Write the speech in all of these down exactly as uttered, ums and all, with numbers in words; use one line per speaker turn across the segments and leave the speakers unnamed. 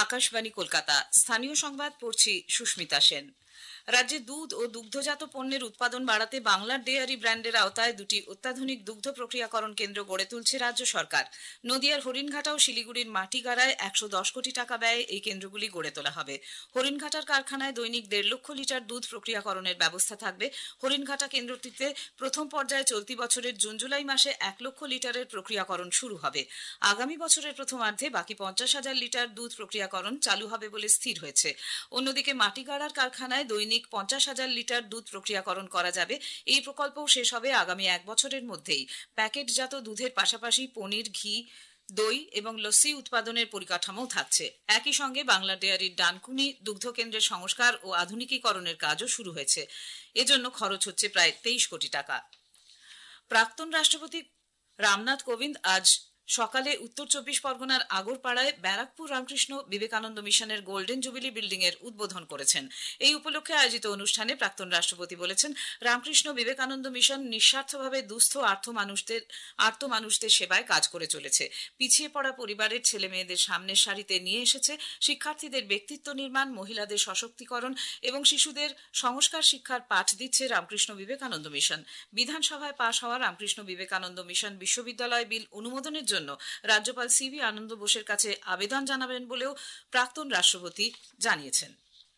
আকাশবাণী কলকাতা। স্থানীয় সংবাদ পড়ছি সুস্মিতা সেন। রাজ্যে দুধ ও দুগ্ধজাত পণ্যের উৎপাদন বাড়াতে বাংলার ডেয়ারি ব্র্যান্ডের আওতায় দুটি অত্যাধুনিক দুগ্ধ প্রক্রিয়াকরণ কেন্দ্র গড়ে তুলছে রাজ্য সরকার। নদিয়ার হরিণঘাটা ও শিলিগুড়ির মাটিগাড়ায় একশো দশ কোটি টাকা ব্যয়ে এই কেন্দ্রগুলি গড়ে তোলা হবে। হরিণঘাটার কারখানায় দৈনিক দেড় লক্ষ লিটার দুধ প্রক্রিয়াকরণের ব্যবস্থা থাকবে। হরিণঘাটা কেন্দ্রটিতে প্রথম পর্যায়ে চলতি বছরের জুন জুলাই মাসে এক লক্ষ লিটারের প্রক্রিয়াকরণ শুরু হবে। আগামী বছরের প্রথমার্ধে বাকি পঞ্চাশ হাজার লিটার দুধ প্রক্রিয়াকরণ চালু হবে বলে স্থির হয়েছে। অন্যদিকে মাটিগাড়ার কারখানায় দৈনিক পঞ্চাশ হাজার লিটার দুধ প্রক্রিয়াকরণ করা যাবে। এই প্রকল্পও শেষ হবে আগামী এক বছরের মধ্যেই। প্যাকেটজাত দুধের পাশাপাশি পনির, ঘি, দই এবং লস্যি উৎপাদনের পরিকাঠামো থাকছে। একই সঙ্গে বাংলা ডেয়ারির ডানকুনি দুগ্ধ কেন্দ্রের সংস্কার ও আধুনিকীকরণের কাজও শুরু হয়েছে। এজন্য খরচ হচ্ছে প্রায় তেইশ কোটি টাকা। প্রাক্তন রাষ্ট্রপতি রামনাথ কোবিন্দ আজ সকালে উত্তর চব্বিশ পরগনার আগরপাড়ায় ব্যারাকপুর রামকৃষ্ণ বিবেকানন্দ মিশনের গোল্ডেন জুবিলি বিল্ডিং এর উদ্বোধন করেছেন। এই উপলক্ষে আয়োজিত অনুষ্ঠানে প্রাক্তন রাষ্ট্রপতি বলেছেন, রামকৃষ্ণ বিবেকানন্দ মিশন নিঃস্বার্থভাবে দুস্থ আর্থ মানুষদের আর্ত মানুষদের সেবায় কাজ করে চলেছে। পিছিয়ে পড়া পরিবারের ছেলে মেয়েদের সামনের সারিতে নিয়ে এসেছে। শিক্ষার্থীদের ব্যক্তিত্ব নির্মাণ, মহিলাদের সশক্তিকরণ এবং শিশুদের সংস্কার শিক্ষার পাঠ দিচ্ছে রামকৃষ্ণ বিবেকানন্দ মিশন। বিধানসভায় পাশ হওয়া রামকৃষ্ণ বিবেকানন্দ মিশন বিশ্ববিদ্যালয় বিল অনুমোদনের জন্য রাজ্যপাল সিভি আনন্দ বোসের কাছে আবেদন জানাবেন বলেও প্রাক্তন রাষ্ট্রপতি জানিয়েছেন।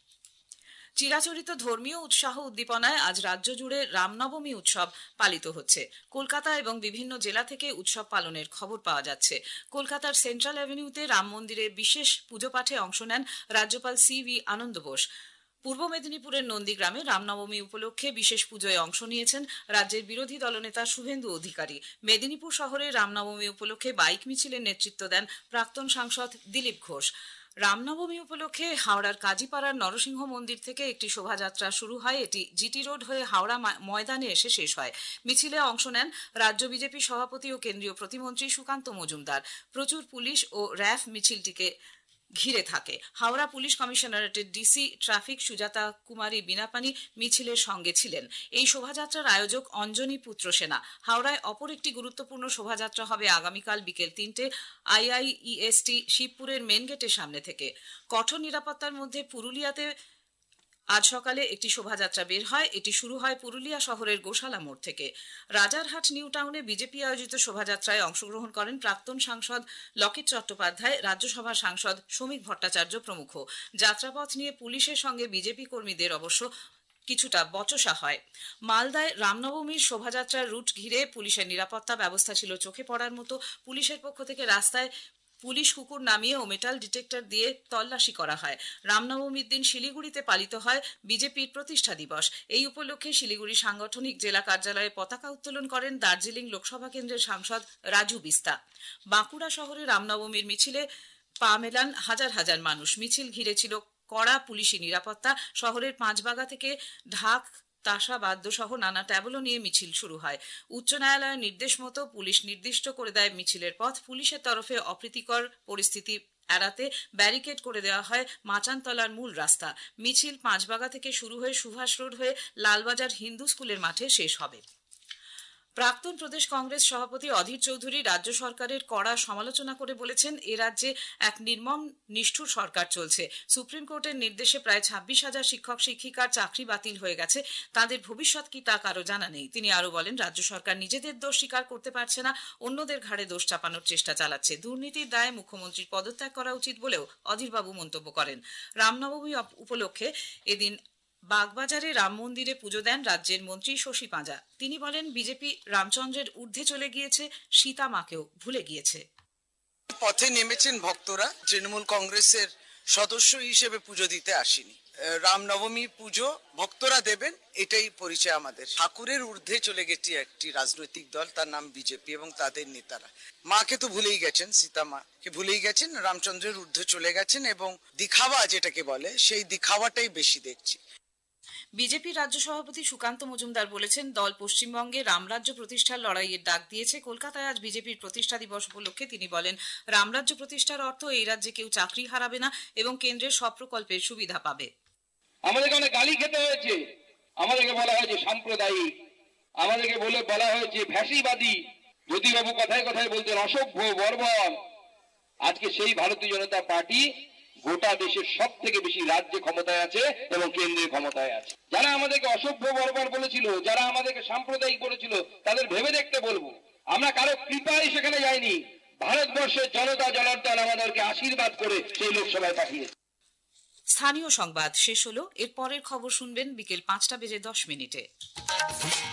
চিরাচরিত ধর্মীয় উৎসাহ উদ্দীপনায় আজ রাজ্য জুড়ে রামনবমী উৎসব পালিত হচ্ছে। কলকাতা এবং বিভিন্ন জেলা থেকে উৎসব পালনের খবর পাওয়া যাচ্ছে। কলকাতার সেন্ট্রাল অ্যাভিনিউতে রাম মন্দিরে বিশেষ পুজো পাঠে অংশ নেন রাজ্যপাল সিভি আনন্দ বোস। পূর্ব মেদিনীপুরের নন্দীগ্রামে রামনবমী উপলক্ষে বিশেষ পুজোয় অংশ নিয়েছেন রাজ্যের বিরোধী দলনেতা শুভেন্দু অধিকারী। মেদিনীপুর শহরে রামনবমী উপলক্ষে বাইক মিছিলের নেতৃত্ব দেন প্রাক্তন সাংসদ দিলীপ ঘোষ। রামনবমী উপলক্ষে হাওড়ার কাজীপাড়ার নরসিংহ মন্দির থেকে একটি শোভাযাত্রা শুরু হয়। এটি জিটি রোড হয়ে হাওড়া ময়দানে এসে শেষ হয়। মিছিলে অংশ নেন রাজ্য বিজেপি সভাপতি ও কেন্দ্রীয় প্রতিমন্ত্রী সুকান্ত মজুমদার। প্রচুর পুলিশ ও র্যাফ মিছিলটিকে ঘিরে থাকে। হাওড়া পুলিশ কমিশনারেটের ডিসি ট্রাফিক সুজাতা কুমারী বিনাপানি মিছিলের সঙ্গে ছিলেন। এই শোভাযাত্রার আয়োজক অঞ্জনী পুত্র সেনা। হাওড়ায় অপর একটি গুরুত্বপূর্ণ শোভাযাত্রা হবে আগামীকাল বিকেল তিনটে আইআইইএসটি শিবপুরের মেন গেটের সামনে থেকে। কঠোর নিরাপত্তার মধ্যে পুরুলিয়াতে আজ সকালে একটি শোভাযাত্রা বের হয়। এটি শুরু হয় পুরুলিয়া শহরের গোশালা মোড় থেকে। রাজারহাট নিউ টাউনে বিজেপি আয়োজিত শোভাযাত্রায় অংশগ্রহণ করেন প্রাক্তন সাংসদ লকেট চট্টোপাধ্যায়, রাজ্যসভার সাংসদ শ্রমিক ভট্টাচার্য প্রমুখ। যাত্রাপথ নিয়ে পুলিশের সঙ্গে বিজেপি কর্মীদের অবশ্য কিছুটা বচসা হয়। মালদায় রামনবমীর শোভাযাত্রার রুট ঘিরে পুলিশের নিরাপত্তা ব্যবস্থা ছিল চোখে পড়ার মতো। পুলিশের পক্ষ থেকে রাস্তায় পুলিশ কুকুর নামিয়ে ও মেটাল ডিটেক্টর দিয়ে তল্লাশি করা হয়। রামনবমীর দিন শিলিগুড়িতে পালিত হয় বিজেপির প্রতিষ্ঠা দিবস। এই উপলক্ষে শিলিগুড়ি সাংগঠনিক জেলা কার্যালয়ে পতাকা উত্তোলন করেন দার্জিলিং লোকসভা কেন্দ্রের সাংসদ রাজু বিস্তা। বাঁকুড়া শহরে রামনবমীর মিছিলে পা মেলান হাজার হাজার মানুষ। মিছিল ঘিরে ছিল কড়া পুলিশি নিরাপত্তা। শহরের পাঁচবাগা থেকে ঢাক, তাসা বাদ্য সহ নানা ট্যাবলো নিয়ে মিছিল শুরু হয়। উচ্চ ন্যায়ালয়ের নির্দেশ মতো পুলিশ নির্দিষ্ট করে দেয় মিছিলের পথ। পুলিশের তরফে অপ্রীতিকর পরিস্থিতি এড়াতে ব্যারিকেড করে দেওয়া হয় মাচানতলার মূল রাস্তা। মিছিল পাঁচবাগা থেকে শুরু হয়ে সুভাষ রোড হয়ে লালবাজার হিন্দু স্কুলের মাঠে শেষ হবে। প্রাক্তন প্রদেশ কংগ্রেস সভাপতি অধীর চৌধুরী রাজ্য সরকারের কড়া সমালোচনা করে বলেছেন, এ রাজ্যে এক নির্মম নিষ্ঠুর সরকার চলছে। সুপ্রিম কোর্টের নির্দেশে প্রায় ছাব্বিশ হাজার শিক্ষক শিক্ষিকার চাকরি বাতিল হয়ে গেছে। তাদের ভবিষ্যৎ কি তা কারো জানা নেই। তিনি আরো বলেন, রাজ্য সরকার নিজেদের দোষ স্বীকার করতে পারছে না, অন্যদের ঘাড়ে দোষ চাপানোর চেষ্টা চালাচ্ছে। দুর্নীতির দায়ে মুখ্যমন্ত্রীর পদত্যাগ করা উচিত বলেও অধীরবাবু মন্তব্য করেন। রামনবমী উপলক্ষে এদিন বাগবাজারে রাম মন্দিরে পুজো দেন রাজ্যের মন্ত্রী শশী পাঁজা। তিনি বলেন, বিজেপি রামচন্দ্রের ঊর্ধ্বে চলে গিয়েছে, সীতা মাকেও ভুলে গিয়েছে।
পথে নেমেছেন ভক্তরা। তৃণমূল কংগ্রেসের সদস্য হিসেবে পুজো দিতে আসেনি। রামনবমী পুজো ভক্তরা দেবেন, এটাই পরিচয় আমাদের। ঠাকুরের ঊর্ধ্বে চলে গেছে একটি রাজনৈতিক দল, তার নাম বিজেপি এবং তাদের নেতারা। মাকে তো ভুলেই গেছেন, সীতা মাকে ভুলেই গেছেন, রামচন্দ্রের ঊর্ধ্বে চলে গেছেন এবং দিখাওয়া যেটাকে বলে সেই দিখাওয়াটাই বেশি দেখছি।
বিজেপি রাজ্য সভাপতি সুকান্ত মজুমদার বলেছেন, দল পশ্চিমবঙ্গে রামরাজ্য প্রতিষ্ঠার লড়াইয়ের ডাক দিয়েছে। কলকাতায় আজ বিজেপির প্রতিষ্ঠা দিবস উপলক্ষে তিনি বলেন, রামরাজ্য প্রতিষ্ঠার অর্থ এই রাজ্যে কেউ চাকরি হারাবে না এবং কেন্দ্রের সব প্রকল্পের সুবিধা পাবে।
আমাদেরকে অনেক গালি খেতে হয়েছে, আমাদেরকে বলা হয়েছে সাম্প্রদায়িক, আমাদেরকে বলে বলা হয়েছে ফ্যাসিবাদী। জ্যোতিবাবু কথায় কথায় বলতেন অসভ্য, বর্বর। আজকে সেই ভারতীয় জনতা পার্টি গোটা দেশের সব থেকে বেশি রাজ্যে ক্ষমতায় আছে এবং কেন্দ্রে ক্ষমতায় আছে। যারা আমাদেরকে অসভ্য বর্বর বলেছিল, যারা আমাদেরকে সাম্প্রদায়িক বলেছিল, তাদের ভেবে দেখতে বলবো, আমরা কারো কৃপায় সেখানে যাইনি। ভারতবর্ষের জনতা জনার্দন আমাদেরকে আশীর্বাদ করে সেই লোকসভায় পাঠিয়েছে।
স্থানীয় সংবাদ শেষ হলো। এর পরের খবর শুনবেন বিকেল পাঁচটা বেজে দশ মিনিটে।